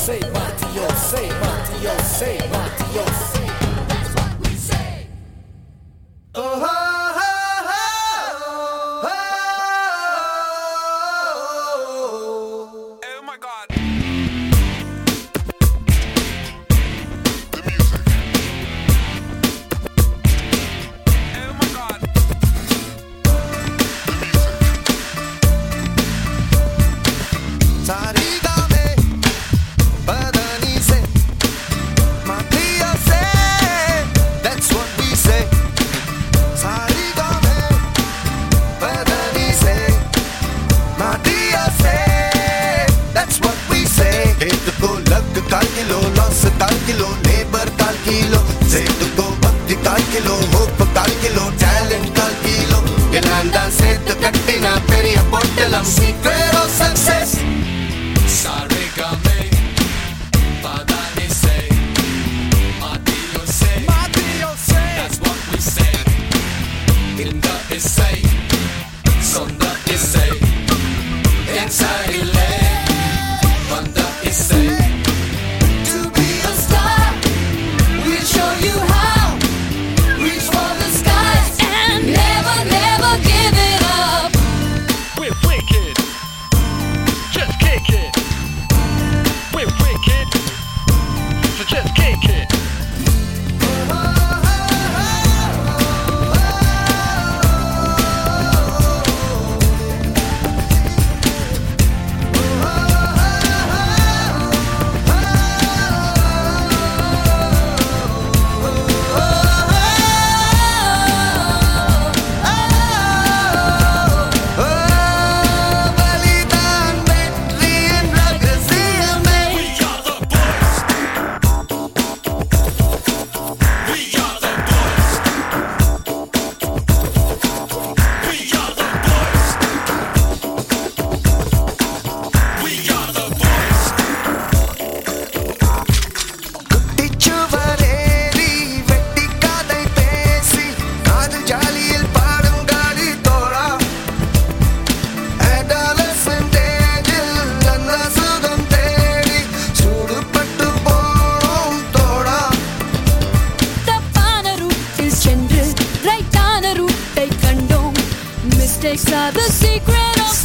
Mistakes are the secret of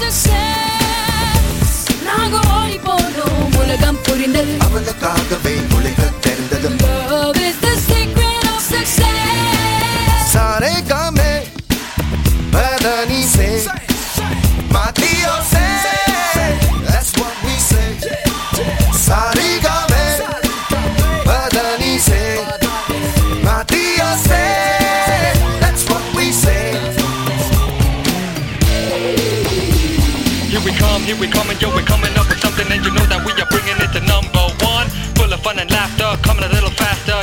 success. நாங்க ஓடி போனோம் உலகம் புரிந்தது அவளுக்காகவே உலகம் தெரிந்தது. Love is the secret of success. सारे कामे बदनी से मातियों से that's what we say. सारे कामे बदनी से मातियों से that's what we say. Here we come, and yo, we're coming up with something, and you know that we are bringing it to number one. Full of fun and laughter, coming a little faster.